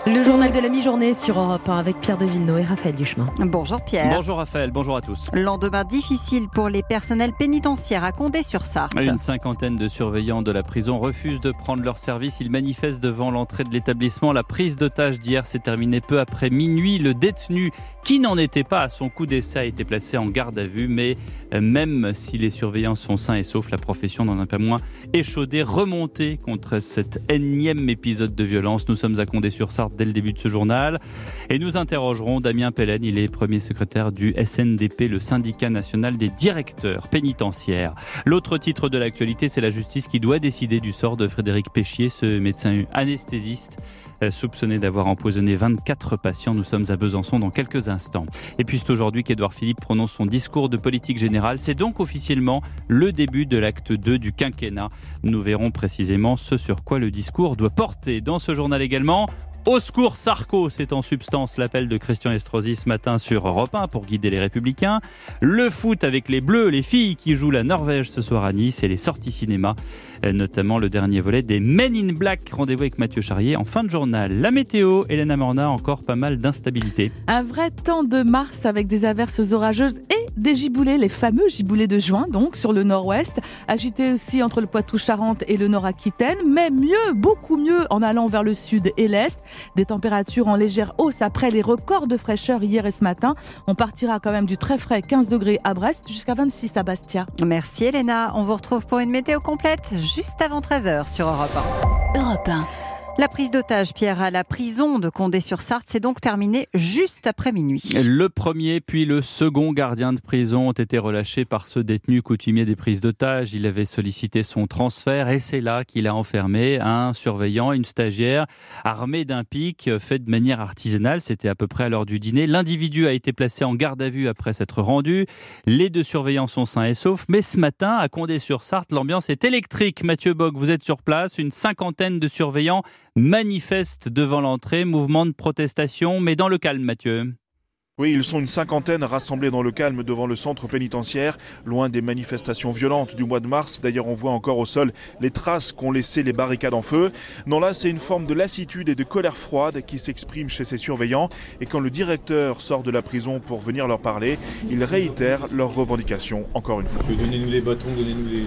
Le journal de la mi-journée sur Europe 1 avec Pierre de Villeneuve et Raphaël Duchemin. Bonjour Pierre. Bonjour Raphaël, bonjour à tous. Lendemain difficile pour les personnels pénitentiaires à Condé-sur-Sarthe. Une cinquantaine de surveillants de la prison refusent de prendre leur service. Ils manifestent devant l'entrée de l'établissement. La prise d'otage d'hier s'est terminée peu après minuit. Le détenu, qui n'en était pas à son coup d'essai, a été placé en garde à vue. Mais même si les surveillants sont sains et saufs, la profession n'en a pas moins échaudé, remonté contre cet énième épisode de violence. Nous sommes à Condé-sur-Sarthe dès le début de ce journal et nous interrogerons Damien Pellen. Il est premier secrétaire du SNDP, le syndicat national des directeurs pénitentiaires. L'autre titre de l'actualité, c'est la justice qui doit décider du sort de Frédéric Péchier, ce médecin anesthésiste soupçonné d'avoir empoisonné 24 patients. Nous sommes à Besançon dans quelques instants. Et puis c'est aujourd'hui qu'Édouard Philippe prononce son discours de politique générale. C'est donc officiellement le début de l'acte 2 du quinquennat. Nous verrons précisément ce sur quoi le discours doit porter. Dans ce journal également, au secours Sarko, c'est en substance l'appel de Christian Estrosi ce matin sur Europe 1 pour guider les Républicains. Le foot avec les Bleus, les filles qui jouent la Norvège ce soir à Nice et les sorties cinéma, notamment le dernier volet des Men in Black. Rendez-vous avec Mathieu Charrier en fin de journal. La météo, Elena Morna, encore pas mal d'instabilité. Un vrai temps de mars avec des averses orageuses et des giboulées, les fameux giboulées de juin, donc sur le nord-ouest, agités aussi entre le Poitou-Charentes et le Nord-Aquitaine, mais mieux, beaucoup mieux en allant vers le sud et l'est. Des températures en légère hausse après les records de fraîcheur hier et ce matin. On partira quand même du très frais 15 degrés à Brest jusqu'à 26 à Bastia. Merci Elena, on vous retrouve pour une météo complète juste avant 13h sur Europe 1. Europe 1. La prise d'otage, Pierre, à la prison de Condé-sur-Sarthe s'est donc terminée juste après minuit. Le premier puis le second gardien de prison ont été relâchés par ce détenu coutumier des prises d'otages. Il avait sollicité son transfert et c'est là qu'il a enfermé un surveillant, une stagiaire, armé d'un pic fait de manière artisanale. C'était à peu près à l'heure du dîner. L'individu a été placé en garde à vue après s'être rendu. Les deux surveillants sont sains et saufs. Mais ce matin, à Condé-sur-Sarthe, l'ambiance est électrique. Mathieu Bock, vous êtes sur place. Une cinquantaine de surveillants manifestent devant l'entrée, mouvement de protestation, mais dans le calme, Mathieu. Oui, ils sont une cinquantaine rassemblés dans le calme devant le centre pénitentiaire, loin des manifestations violentes du mois de mars. D'ailleurs, on voit encore au sol les traces qu'ont laissées les barricades en feu. Non, là, c'est une forme de lassitude et de colère froide qui s'exprime chez ces surveillants. Et quand le directeur sort de la prison pour venir leur parler, ils réitèrent leurs revendications encore une fois. Donnez-nous les bâtons, donnez-nous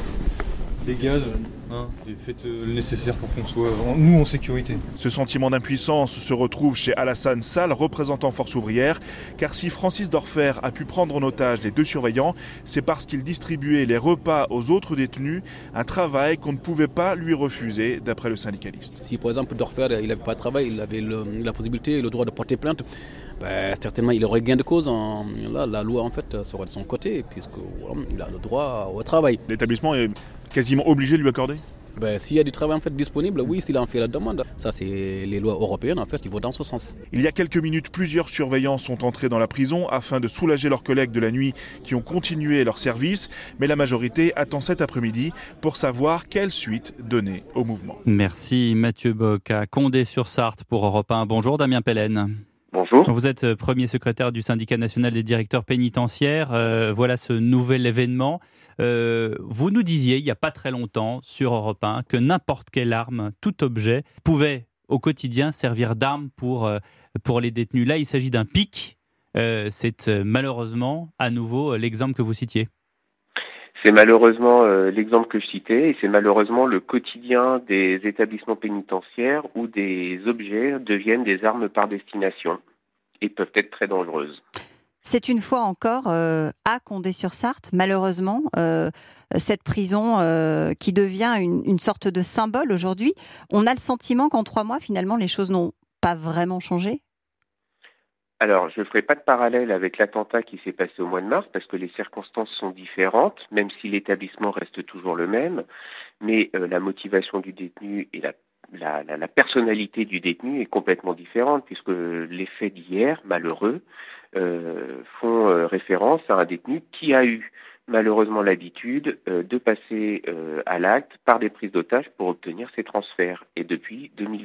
les gaz. Et faites le nécessaire pour qu'on soit, nous, en sécurité. Ce sentiment d'impuissance se retrouve chez Alassane Sall, représentant Force ouvrière, car si Francis Dorfer a pu prendre en otage les deux surveillants, c'est parce qu'il distribuait les repas aux autres détenus, un travail qu'on ne pouvait pas lui refuser, d'après le syndicaliste. Si par exemple Dorfer il n'avait pas de travail, il avait la possibilité et le droit de porter plainte, certainement il aurait gain de cause. Là, la loi en fait serait de son côté, puisqu'il a le droit au travail. L'établissement est quasiment obligé de lui accorder ? S'il y a du travail en fait disponible, oui, s'il en fait la demande. Ça, c'est les lois européennes en fait qui vont dans ce sens. Il y a quelques minutes, plusieurs surveillants sont entrés dans la prison afin de soulager leurs collègues de la nuit qui ont continué leur service. Mais la majorité attend cet après-midi pour savoir quelle suite donner au mouvement. Merci Mathieu Bock à Condé-sur-Sarthe pour Europe 1. Bonjour Damien Pellen. Bonjour. Vous êtes premier secrétaire du syndicat national des directeurs pénitentiaires. Voilà ce nouvel événement. Vous nous disiez il n'y a pas très longtemps sur Europe 1 que n'importe quelle arme, tout objet, pouvait au quotidien servir d'arme pour les détenus. Là, il s'agit d'un pic. C'est malheureusement à nouveau l'exemple que vous citiez. C'est malheureusement l'exemple que je citais et c'est malheureusement le quotidien des établissements pénitentiaires où des objets deviennent des armes par destination et peuvent être très dangereuses. C'est une fois encore à Condé-sur-Sarthe, malheureusement, cette prison qui devient une sorte de symbole aujourd'hui. On a le sentiment qu'en 3 mois, finalement, les choses n'ont pas vraiment changé. Alors, je ne ferai pas de parallèle avec l'attentat qui s'est passé au mois de mars parce que les circonstances sont différentes, même si l'établissement reste toujours le même. Mais la motivation du détenu et la personnalité du détenu est complètement différente puisque les faits d'hier, malheureux, font référence à un détenu qui a eu malheureusement l'habitude de passer à l'acte par des prises d'otages pour obtenir ses transferts, et depuis 2002.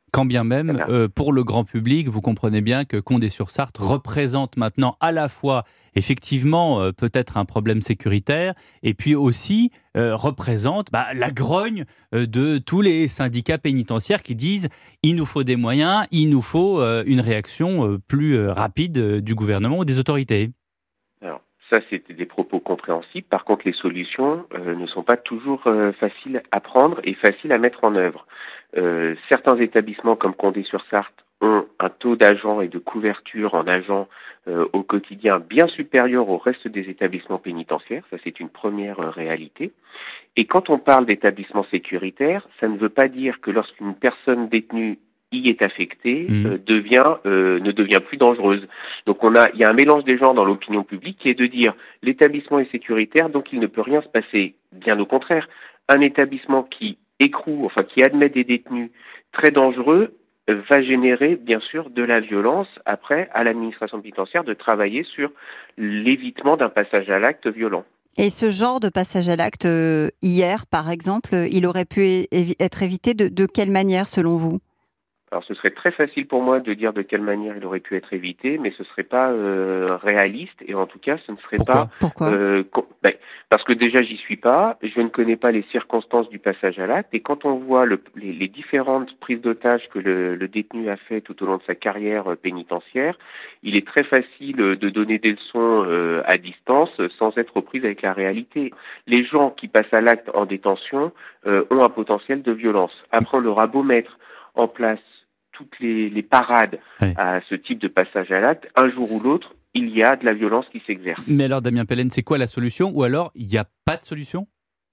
Quand bien même, pour le grand public, vous comprenez bien que Condé-sur-Sarthe représente maintenant à la fois, effectivement, peut-être un problème sécuritaire, et puis aussi représente la grogne de tous les syndicats pénitentiaires qui disent « il nous faut des moyens, il nous faut une réaction plus rapide du gouvernement ou des autorités ». Alors, ça, c'était des propos compréhensibles. Par contre, les solutions ne sont pas toujours faciles à prendre et faciles à mettre en œuvre. Certains établissements comme Condé-sur-Sarthe ont un taux d'agents et de couverture en agents au quotidien bien supérieur au reste des établissements pénitentiaires. Ça, c'est une première réalité. Et quand on parle d'établissements sécuritaires, ça ne veut pas dire que lorsqu'une personne détenue y est affectée, ne devient plus dangereuse. Donc il y a un mélange des genres dans l'opinion publique qui est de dire l'établissement est sécuritaire, donc il ne peut rien se passer. Bien au contraire, un établissement qui qui admet des détenus très dangereux, va générer bien sûr de la violence après à l'administration pénitentiaire de travailler sur l'évitement d'un passage à l'acte violent. Et ce genre de passage à l'acte, hier par exemple, il aurait pu être évité de quelle manière selon vous ? Alors ce serait très facile pour moi de dire de quelle manière il aurait pu être évité, mais ce serait pas réaliste et en tout cas ce ne serait Pourquoi parce que déjà j'y suis pas, je ne connais pas les circonstances du passage à l'acte et quand on voit les différentes prises d'otages que le détenu a fait tout au long de sa carrière pénitentiaire, il est très facile de donner des leçons à distance sans être aux prises avec la réalité. Les gens qui passent à l'acte en détention ont un potentiel de violence. Après on leur a beau mettre en place toutes les parades à ce type de passage à l'acte, un jour ou l'autre, il y a de la violence qui s'exerce. Mais alors, Damien Pellen, c'est quoi la solution ? Ou alors, il n'y a pas de solution ?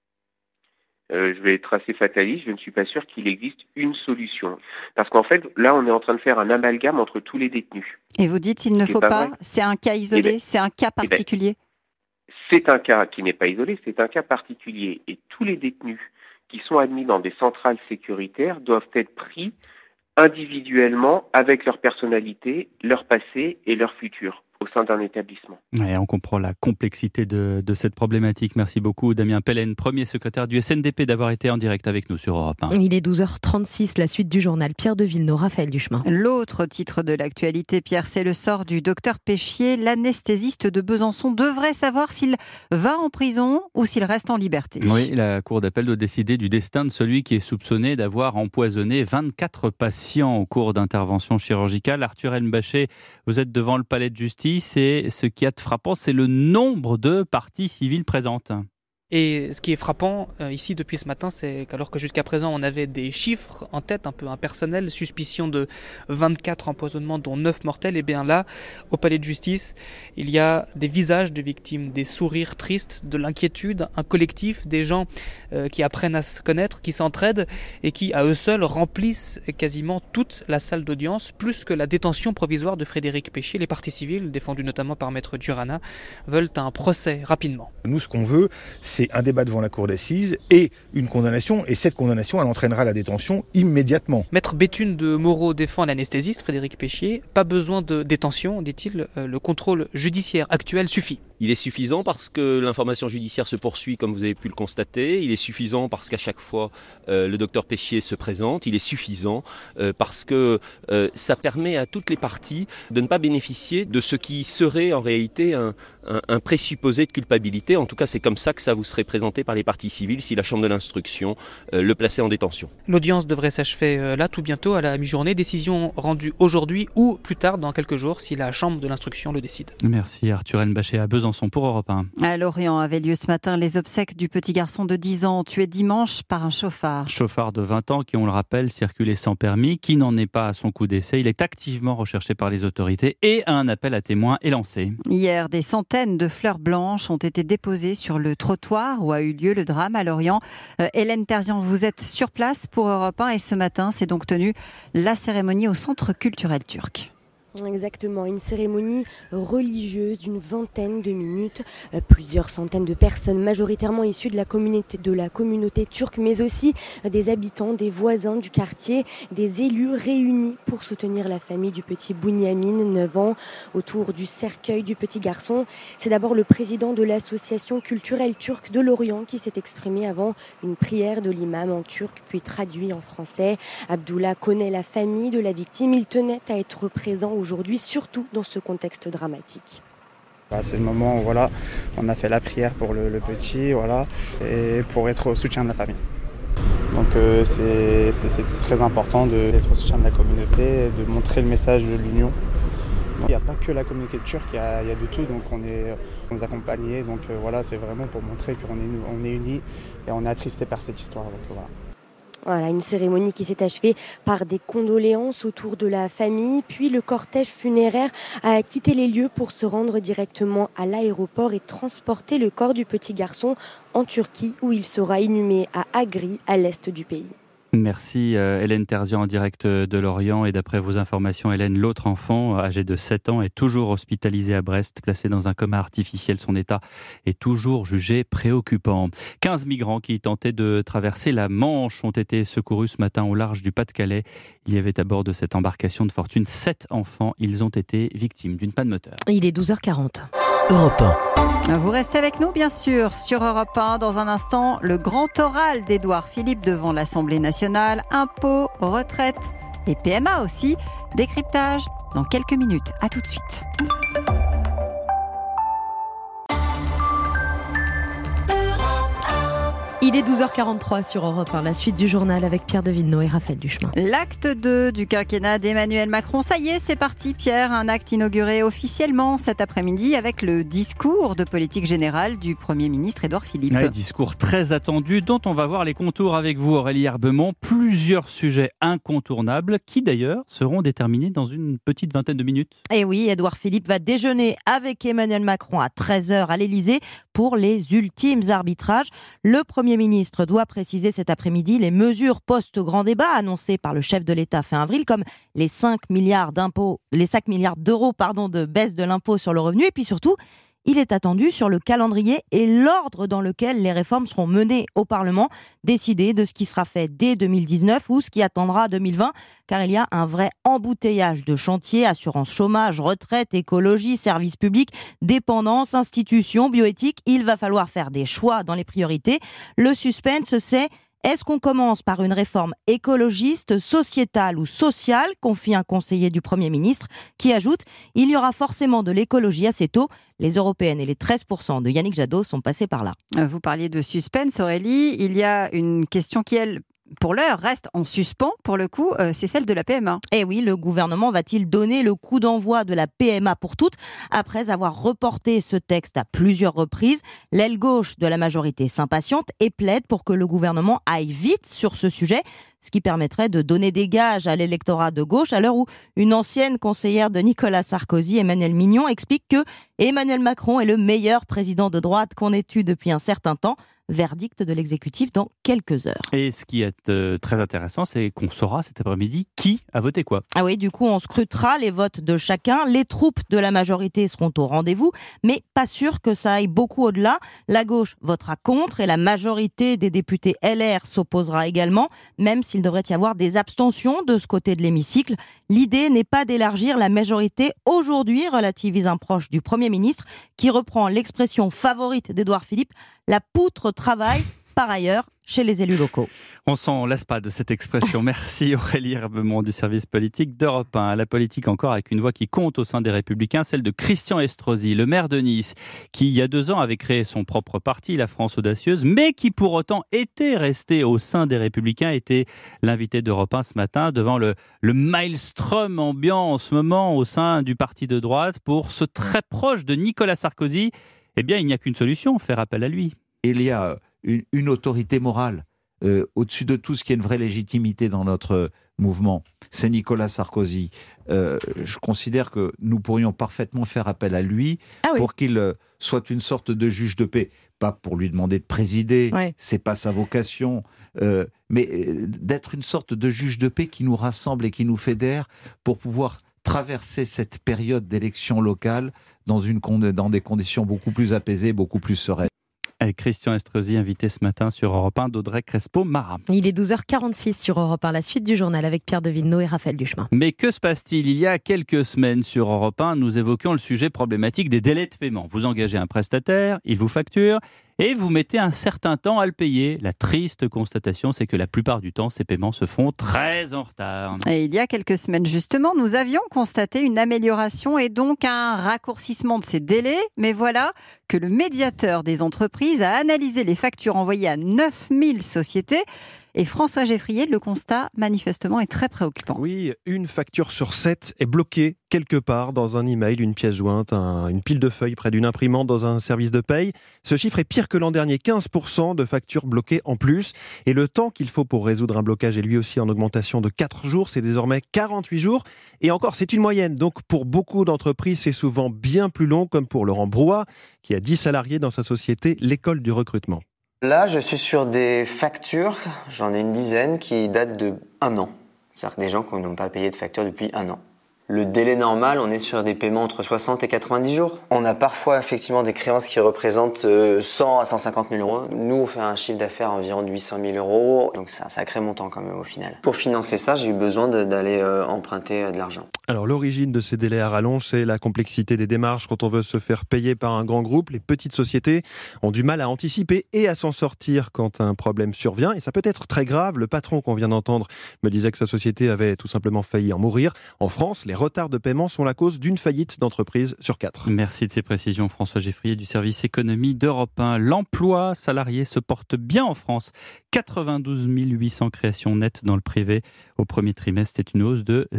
Je vais être assez fataliste, je ne suis pas sûr qu'il existe une solution. Parce qu'en fait, là, on est en train de faire un amalgame entre tous les détenus. Et vous dites il ne faut pas, c'est un cas isolé, c'est un cas particulier ? C'est un cas qui n'est pas isolé, c'est un cas particulier. Et tous les détenus qui sont admis dans des centrales sécuritaires doivent être pris individuellement avec leur personnalité, leur passé et leur futur au sein d'un établissement. Ouais, on comprend la complexité de cette problématique. Merci beaucoup Damien Pellen, premier secrétaire du SNDP, d'avoir été en direct avec nous sur Europe 1. Il est 12h36, la suite du journal. Pierre de Villeneuve, Raphaël Duchemin. L'autre titre de l'actualité, Pierre, c'est le sort du docteur Péchier. L'anesthésiste de Besançon devrait savoir s'il va en prison ou s'il reste en liberté. Oui, la cour d'appel doit décider du destin de celui qui est soupçonné d'avoir empoisonné 24 patients au cours d'interventions chirurgicales. Arthur Elmbachet, vous êtes devant le palais de justice. Et ce qui est frappant, c'est le nombre de parties civiles présentes. Et ce qui est frappant ici depuis ce matin, c'est qu'alors que jusqu'à présent on avait des chiffres en tête, un peu impersonnels, suspicion de 24 empoisonnements dont 9 mortels, et bien là, au palais de justice, il y a des visages de victimes, des sourires tristes, de l'inquiétude, un collectif, des gens qui apprennent à se connaître, qui s'entraident et qui à eux seuls remplissent quasiment toute la salle d'audience, plus que la détention provisoire de Frédéric Péchier. Les parties civiles, défendues notamment par Maître Durana, veulent un procès rapidement. Nous, ce qu'on veut, c'est un débat devant la cour d'assises et une condamnation, et cette condamnation, elle entraînera la détention immédiatement. Maître Béthune de Moreau défend l'anesthésiste Frédéric Péchier. Pas besoin de détention, dit-il, le contrôle judiciaire actuel suffit. Il est suffisant parce que l'information judiciaire se poursuit, comme vous avez pu le constater. Il est suffisant parce qu'à chaque fois, le docteur Péchier se présente. Il est suffisant parce que ça permet à toutes les parties de ne pas bénéficier de ce qui serait en réalité un présupposé de culpabilité. En tout cas, c'est comme ça que ça vous serait présenté par les parties civiles si la chambre de l'instruction le plaçait en détention. L'audience devrait s'achever là tout bientôt à la mi-journée. Décision rendue aujourd'hui ou plus tard dans quelques jours si la chambre de l'instruction le décide. Merci Arthur Elmbachet à Besançon pour Europe 1. À Lorient avaient lieu ce matin les obsèques du petit garçon de 10 ans tué dimanche par un chauffard. Chauffard de 20 ans qui, on le rappelle, circulait sans permis, qui n'en est pas à son coup d'essai. Il est activement recherché par les autorités et un appel à témoins est lancé. Hier, des centaines de fleurs blanches ont été déposées sur le trottoir où a eu lieu le drame à Lorient. Hélène Terzian, vous êtes sur place pour Europe 1 et ce matin, c'est donc tenu la cérémonie au Centre culturel turc. Exactement, une cérémonie religieuse d'une vingtaine de minutes. Plusieurs centaines de personnes, majoritairement issues de la communauté turque, mais aussi des habitants, des voisins du quartier, des élus réunis pour soutenir la famille du petit Bunyamin, 9 ans, autour du cercueil du petit garçon. C'est d'abord le président de l'association culturelle turque de l'Orient qui s'est exprimé avant une prière de l'imam en turc, puis traduit en français. Abdullah connaît la famille de la victime, il tenait à être présent aujourd'hui, surtout dans ce contexte dramatique. C'est le moment où on a fait la prière pour le petit, et pour être au soutien de la famille. Donc c'est très important d'être au soutien de la communauté, de montrer le message de l'union. Il n'y a pas que la communauté turque, il y a de tout, donc on nous accompagne, donc c'est vraiment pour montrer qu'on est unis et on est attristé par cette histoire. Voilà, une cérémonie qui s'est achevée par des condoléances autour de la famille, puis le cortège funéraire a quitté les lieux pour se rendre directement à l'aéroport et transporter le corps du petit garçon en Turquie, où il sera inhumé à Agri, à l'est du pays. Merci Hélène Terzian en direct de Lorient. Et d'après vos informations, Hélène, l'autre enfant, âgé de 7 ans, est toujours hospitalisé à Brest, placé dans un coma artificiel. Son état est toujours jugé préoccupant. 15 migrants qui tentaient de traverser la Manche ont été secourus ce matin au large du Pas-de-Calais. Il y avait à bord de cette embarcation de fortune 7 enfants. Ils ont été victimes d'une panne moteur. Il est 12h40. Europe 1. Vous restez avec nous, bien sûr, sur Europe 1. Dans un instant, le grand oral d'Édouard Philippe devant l'Assemblée nationale. Impôts, retraite et PMA aussi. Décryptage dans quelques minutes. À tout de suite. Il est 12h43 sur Europe 1, la suite du journal avec Pierre de Villeneuve et Raphaël Duchemin. L'acte 2 du quinquennat d'Emmanuel Macron, ça y est, c'est parti Pierre, un acte inauguré officiellement cet après-midi avec le discours de politique générale du Premier ministre Édouard Philippe. Un discours très attendu dont on va voir les contours avec vous Aurélie Herbemont. Plusieurs sujets incontournables qui d'ailleurs seront déterminés dans une petite vingtaine de minutes. Et oui, Édouard Philippe va déjeuner avec Emmanuel Macron à 13h à l'Elysée pour les ultimes arbitrages. Le Premier ministre doit préciser cet après-midi les mesures post-grand débat annoncées par le chef de l'État fin avril, comme les 5 milliards d'euros de baisse de l'impôt sur le revenu. Et puis surtout, il est attendu sur le calendrier et l'ordre dans lequel les réformes seront menées au Parlement, décider de ce qui sera fait dès 2019 ou ce qui attendra 2020, car il y a un vrai embouteillage de chantiers, assurance chômage, retraite, écologie, services publics, dépendance, institutions, bioéthique. Il va falloir faire des choix dans les priorités. Le suspense, c'est: est-ce qu'on commence par une réforme écologiste, sociétale ou sociale, confie un conseiller du Premier ministre, qui ajoute: il y aura forcément de l'écologie assez tôt. Les européennes et les 13% de Yannick Jadot sont passés par là. Vous parliez de suspense, Aurélie. Il y a une question qui, elle, pour l'heure, reste en suspens, pour le coup, c'est celle de la PMA. Eh oui, le gouvernement va-t-il donner le coup d'envoi de la PMA pour toutes après avoir reporté ce texte à plusieurs reprises? L'aile gauche de la majorité s'impatiente et plaide pour que le gouvernement aille vite sur ce sujet, ce qui permettrait de donner des gages à l'électorat de gauche à l'heure où une ancienne conseillère de Nicolas Sarkozy, Emmanuelle Mignon, explique que Emmanuel Macron est le meilleur président de droite qu'on ait eu depuis un certain temps. Verdict de l'exécutif dans quelques heures. Et ce qui est très intéressant, c'est qu'on saura cet après-midi qui a voté quoi. Ah oui, du coup, on scrutera les votes de chacun. Les troupes de la majorité seront au rendez-vous, mais pas sûr que ça aille beaucoup au-delà. La gauche votera contre et la majorité des députés LR s'opposera également, même s'il devrait y avoir des abstentions de ce côté de l'hémicycle. L'idée n'est pas d'élargir la majorité aujourd'hui, relativise un proche du Premier ministre, qui reprend l'expression favorite d'Édouard Philippe: la poutre travaille par ailleurs chez les élus locaux. On s'en lasse pas de cette expression. Merci Aurélie Herbemont du service politique d'Europe 1. La politique encore avec une voix qui compte au sein des Républicains, celle de Christian Estrosi, le maire de Nice, qui il y a 2 ans avait créé son propre parti, la France Audacieuse, mais qui pour autant était resté au sein des Républicains, était l'invité d'Europe 1 ce matin devant le maelstrom ambiant en ce moment au sein du parti de droite pour ce très proche de Nicolas Sarkozy. Eh bien, il n'y a qu'une solution, faire appel à lui. Il y a une autorité morale au-dessus de tout ce qui est une vraie légitimité dans notre mouvement. C'est Nicolas Sarkozy. Je considère que nous pourrions parfaitement faire appel à lui pour qu'il soit une sorte de juge de paix. Pas pour lui demander de présider, c'est pas sa vocation, mais d'être une sorte de juge de paix qui nous rassemble et qui nous fédère pour pouvoir traverser cette période d'élection locale dans des conditions beaucoup plus apaisées, beaucoup plus sereines. Avec Christian Estrosi, invité ce matin sur Europe 1 d'Audrey Crespo-Mara. Il est 12h46 sur Europe 1, la suite du journal avec Pierre de Villeneuve et Raphaël Duchemin. Mais que se passe-t-il ? Il y a quelques semaines sur Europe 1, nous évoquions le sujet problématique des délais de paiement. Vous engagez un prestataire, il vous facture et vous mettez un certain temps à le payer. La triste constatation, c'est que la plupart du temps, ces paiements se font très en retard. Et il y a quelques semaines, justement, nous avions constaté une amélioration et donc un raccourcissement de ces délais. Mais voilà que le médiateur des entreprises a analysé les factures envoyées à 9000 sociétés. Et François Geffrier, le constat, manifestement, est très préoccupant. Oui, une facture sur 7 est bloquée quelque part dans un email, une pièce jointe, une pile de feuilles près d'une imprimante dans un service de paye. Ce chiffre est pire que l'an dernier, 15% de factures bloquées en plus. Et le temps qu'il faut pour résoudre un blocage est lui aussi en augmentation de 4 jours. C'est désormais 48 jours. Et encore, c'est une moyenne. Donc pour beaucoup d'entreprises, c'est souvent bien plus long, comme pour Laurent Brouat, qui a 10 salariés dans sa société, l'école du recrutement. Là, je suis sur des factures, j'en ai une dizaine, qui datent de 1 an. C'est-à-dire que des gens qui n'ont pas payé de facture depuis 1 an. Le délai normal, on est sur des paiements entre 60 et 90 jours. On a parfois effectivement des créances qui représentent 100 à 150 000 euros. Nous, on fait un chiffre d'affaires environ de 800 000 euros. Donc c'est un sacré montant quand même au final. Pour financer ça, j'ai eu besoin d'aller emprunter de l'argent. Alors l'origine de ces délais à rallonge, c'est la complexité des démarches. Quand on veut se faire payer par un grand groupe, les petites sociétés ont du mal à anticiper et à s'en sortir quand un problème survient. Et ça peut être très grave. Le patron qu'on vient d'entendre me disait que sa société avait tout simplement failli en mourir. En France, les retards de paiement sont la cause d'une faillite d'entreprise sur 4. Merci de ces précisions, François Geffrier du service économie d'Europe 1. L'emploi salarié se porte bien en France. 92 800 créations nettes dans le privé. Au premier trimestre, c'est une hausse de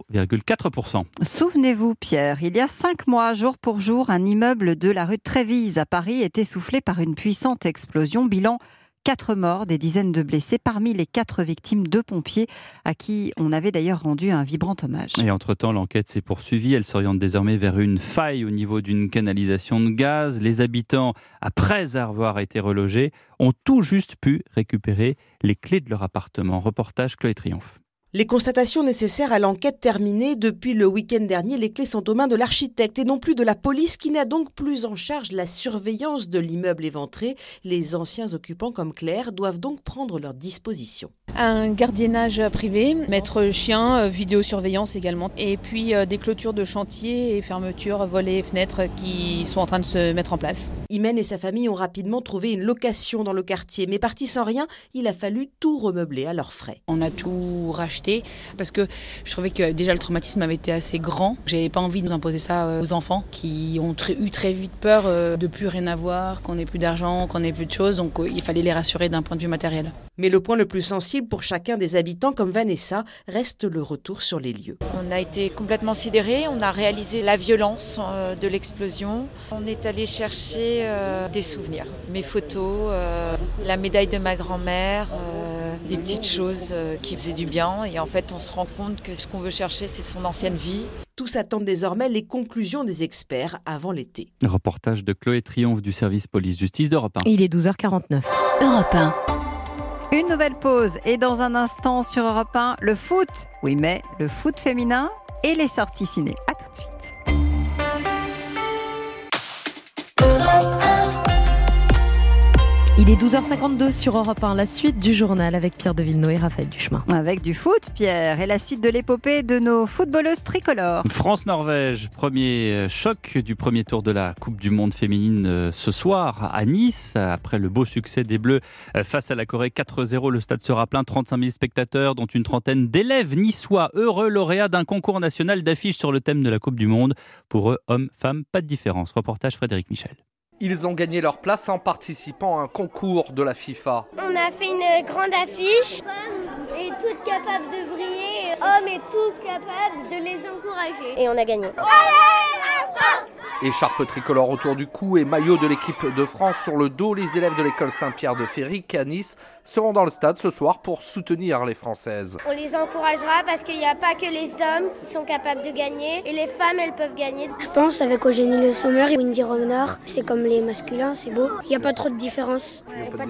0,4%. Souvenez-vous, Pierre, il y a 5 mois, jour pour jour, un immeuble de la rue de Trévise à Paris était soufflé par une puissante explosion. Bilan 4 morts, des dizaines de blessés. Parmi les 4 victimes, 2 pompiers à qui on avait d'ailleurs rendu un vibrant hommage. Et entre-temps, l'enquête s'est poursuivie. Elle s'oriente désormais vers une faille au niveau d'une canalisation de gaz. Les habitants, après avoir été relogés, ont tout juste pu récupérer les clés de leur appartement. Reportage Chloé Triomphe. Les constatations nécessaires à l'enquête terminées, depuis le week-end dernier, les clés sont aux mains de l'architecte et non plus de la police qui n'a donc plus en charge la surveillance de l'immeuble éventré. Les anciens occupants comme Claire doivent donc prendre leurs dispositions. Un gardiennage privé, maître chien, vidéosurveillance également, et puis des clôtures de chantier et fermetures, volets et fenêtres qui sont en train de se mettre en place. Imen et sa famille ont rapidement trouvé une location dans le quartier, mais partis sans rien, il a fallu tout remeubler à leurs frais. On a tout racheté parce que je trouvais que déjà le traumatisme avait été assez grand. J'avais pas envie de nous imposer ça aux enfants qui ont eu très vite peur de plus rien avoir, qu'on n'ait plus d'argent, qu'on n'ait plus de choses, donc il fallait les rassurer d'un point de vue matériel. Mais le point le plus sensible pour chacun des habitants comme Vanessa reste le retour sur les lieux. On a été complètement sidérés, on a réalisé la violence de l'explosion. On est allé chercher des souvenirs, mes photos, la médaille de ma grand-mère, des petites choses qui faisaient du bien. Et en fait, on se rend compte que ce qu'on veut chercher, c'est son ancienne vie. Tous attendent désormais les conclusions des experts avant l'été. Reportage de Chloé Triomphe du service police-justice d'Europe 1. Il est 12h49. Europe 1. Une nouvelle pause et dans un instant sur Europe 1, le foot. Oui, mais le foot féminin et les sorties ciné. À tout de suite. Il est 12h52 sur Europe 1, la suite du journal avec Pierre de Villeneuve et Raphaël Duchemin. Avec du foot, Pierre, et la suite de l'épopée de nos footballeuses tricolores. France-Norvège, premier choc du premier tour de la Coupe du Monde féminine ce soir à Nice. Après le beau succès des Bleus face à la Corée 4-0, le stade sera plein, 35 000 spectateurs, dont une trentaine d'élèves niçois, heureux lauréats d'un concours national d'affiches sur le thème de la Coupe du Monde. Pour eux, hommes, femmes, pas de différence. Reportage Frédéric Michel. Ils ont gagné leur place en participant à un concours de la FIFA. On a fait une grande affiche. Femmes et toutes capables de briller, hommes et toutes capables de les encourager. Et on a gagné. Allez, la France! Écharpe tricolore autour du cou et maillot de l'équipe de France sur le dos, les élèves de l'école Saint-Pierre de Féric à Nice seront dans le stade ce soir pour soutenir les Françaises. On les encouragera parce qu'il n'y a pas que les hommes qui sont capables de gagner et les femmes, elles peuvent gagner. Je pense avec Eugénie Le Sommer et Wendy Renard, c'est comme les masculins, c'est beau. Il n'y a pas trop de différence. Il n'y a pas de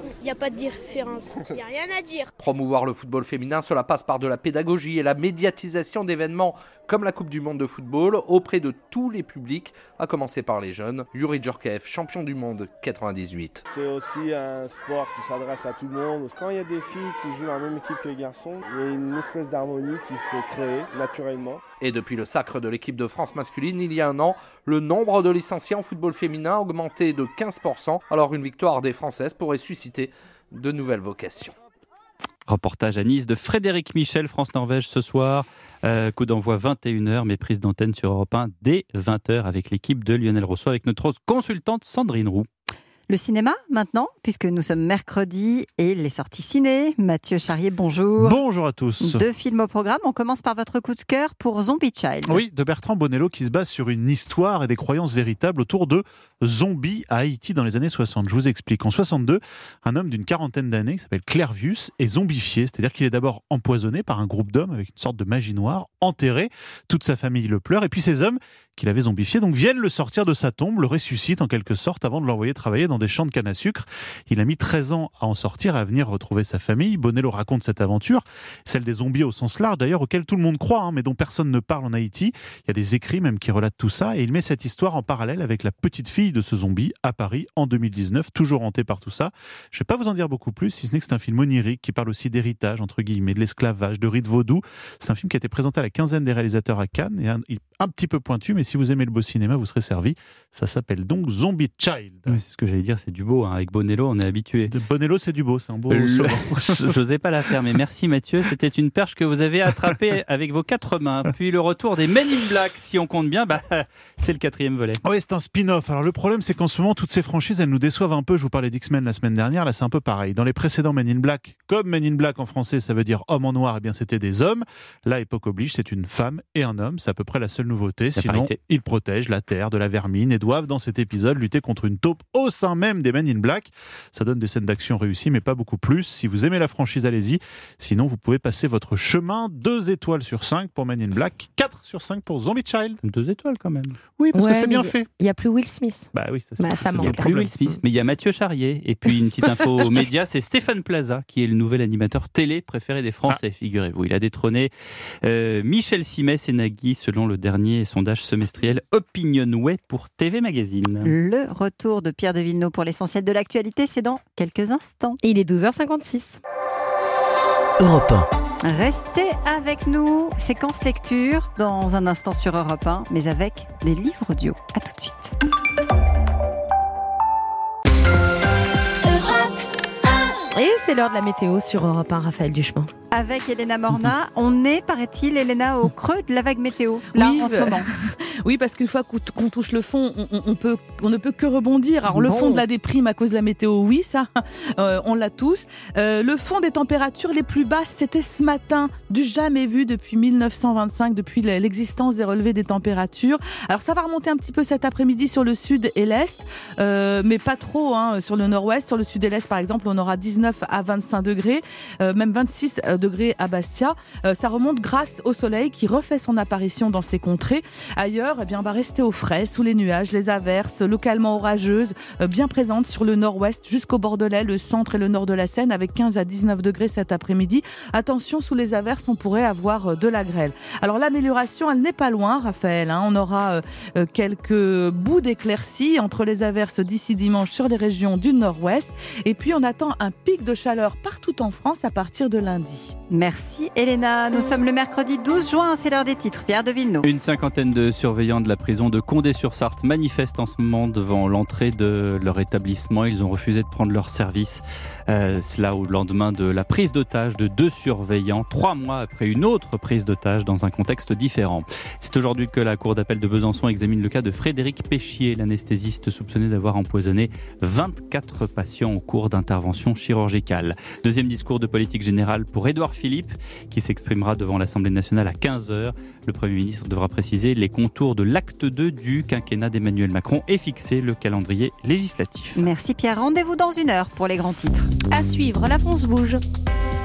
différence. Il n'y a rien à dire. Promouvoir le football féminin, cela passe par de la pédagogie et la médiatisation d'événements comme la Coupe du Monde de football auprès de tous les publics, à commencer par les jeunes. Yuri Djorkaeff, champion du monde 98. C'est aussi un sport qui s'adresse à tout le monde. Quand il y a des filles qui jouent dans la même équipe que les garçons, il y a une espèce d'harmonie qui se crée naturellement. Et depuis le sacre de l'équipe de France masculine, il y a un an, le nombre de licenciés en football féminin a augmenté de 15%. Alors une victoire des Françaises pourrait susciter de nouvelles vocations. Reportage à Nice de Frédéric Michel, France-Norvège ce soir. Coup d'envoi 21h, mais prise d'antenne sur Europe 1 dès 20h avec l'équipe de Lionel Rousseau, avec notre consultante Sandrine Roux. Le cinéma maintenant, puisque nous sommes mercredi et les sorties ciné. Mathieu Charrier, bonjour. Bonjour à tous. 2 films au programme. On commence par votre coup de cœur pour Zombie Child. Oui, de Bertrand Bonello, qui se base sur une histoire et des croyances véritables autour de zombies à Haïti dans les années 60. Je vous explique. En 62, un homme d'une quarantaine d'années qui s'appelle Clervius est zombifié, c'est-à-dire qu'il est d'abord empoisonné par un groupe d'hommes avec une sorte de magie noire, enterré. Toute sa famille le pleure et puis ces hommes qu'il avait zombifié donc viennent le sortir de sa tombe, le ressuscitent en quelque sorte avant de l'envoyer travailler dans des champs de canne à sucre. Il a mis 13 ans à en sortir et à venir retrouver sa famille. Bonello raconte cette aventure, celle des zombies au sens large d'ailleurs, auquel tout le monde croit, mais dont personne ne parle en Haïti. Il y a des écrits même qui relatent tout ça et il met cette histoire en parallèle avec la petite fille de ce zombie à Paris en 2019, toujours hantée par tout ça. Je ne vais pas vous en dire beaucoup plus, si ce n'est que c'est un film onirique qui parle aussi d'héritage, entre guillemets, de l'esclavage, de rites vaudous. C'est un film qui a été présenté à la quinzaine des réalisateurs à Cannes et un petit peu pointu, mais si vous aimez le beau cinéma, vous serez servi. Ça s'appelle donc Zombie Child. Oui, c'est ce que j'allais dire, c'est du beau. Avec Bonello, on est habitué. Bonello, c'est du beau, c'est un beau slogan. Je n'osais pas la faire, mais merci Mathieu. C'était une perche que vous avez attrapée avec vos 4 mains. Puis le retour des Men in Black, si on compte bien, c'est le 4e volet. Oui, c'est un spin-off. Alors le problème, c'est qu'en ce moment, toutes ces franchises, elles nous déçoivent un peu. Je vous parlais d'X-Men la semaine dernière, là c'est un peu pareil. Dans les précédents Men in Black, comme Men in Black en français, ça veut dire homme en noir, eh bien c'était des hommes. Là, époque oblige, c'est une femme et un homme. C'est à peu près la seule nouveauté. Sinon, ils protègent la terre de la vermine et doivent, dans cet épisode, lutter contre une taupe au sein même des Men in Black. Ça donne des scènes d'action réussies, mais pas beaucoup plus. Si vous aimez la franchise, allez-y. Sinon, vous pouvez passer votre chemin. 2 étoiles sur 5 pour Men in Black, 4 sur 5 pour Zombie Child. 2 étoiles quand même. Oui, parce que c'est bien fait. Il n'y a plus Will Smith. Bah oui, ça manque. Il n'y a plus Will Smith, mais il y a Mathieu Charrier. Et puis une petite info aux médias, c'est Stéphane Plaza, qui est le nouvel animateur télé préféré des Français, figurez-vous. Il a détrôné Michel Simès et Nagui, selon le dernier sondage semestriel Opinionway pour TV Magazine. Le retour de Pierre de Villeneuve pour l'essentiel de l'actualité, c'est dans quelques instants. Il est 12h56. Europe 1. Restez avec nous, séquence lecture dans un instant sur Europe 1, mais avec des livres audio. À tout de suite. Et c'est l'heure de la météo sur Europe 1, Raphaël Duchemin. Avec Elena Morna, on est, paraît-il, Elena, au creux de la vague météo, là, en ce moment. Oui, parce qu'une fois qu'on touche le fond, on ne peut que rebondir. Alors, le fond de la déprime à cause de la météo, oui, ça, on l'a tous. Le fond des températures les plus basses, c'était ce matin, du jamais vu depuis 1925, depuis l'existence des relevés des températures. Alors, ça va remonter un petit peu cet après-midi sur le sud et l'est, mais pas trop sur le nord-ouest. Sur le sud et l'est, par exemple, on aura 19 à 25 degrés, même 26 degrés à Bastia. Ça remonte grâce au soleil qui refait son apparition dans ces contrées. Ailleurs, on va rester au frais, sous les nuages, les averses localement orageuses, bien présentes sur le nord-ouest jusqu'au Bordelais, le centre et le nord de la Seine, avec 15 à 19 degrés cet après-midi. Attention, sous les averses, on pourrait avoir de la grêle. Alors l'amélioration, elle n'est pas loin, Raphaël. On aura quelques bouts d'éclaircies entre les averses d'ici dimanche sur les régions du nord-ouest. Et puis on attend un pic de chaleur partout en France à partir de lundi. Merci Elena. Nous sommes le mercredi 12 juin, c'est l'heure des titres. Pierre de Villeneuve. Une cinquantaine de surveillants de la prison de Condé-sur-Sarthe manifestent en ce moment devant l'entrée de leur établissement. Ils ont refusé de prendre leur service. Cela au lendemain de la prise d'otage de 2 surveillants, 3 mois après une autre prise d'otage dans un contexte différent. C'est aujourd'hui que la Cour d'appel de Besançon examine le cas de Frédéric Péchier, l'anesthésiste soupçonné d'avoir empoisonné 24 patients au cours d'interventions chirurgicales. Deuxième discours de politique générale pour Édouard Philippe, qui s'exprimera devant l'Assemblée nationale à 15h. Le Premier ministre devra préciser les contours tour de l'acte 2 du quinquennat d'Emmanuel Macron et fixer le calendrier législatif. Merci Pierre, rendez-vous dans 1 heure pour les grands titres. À suivre, la France bouge.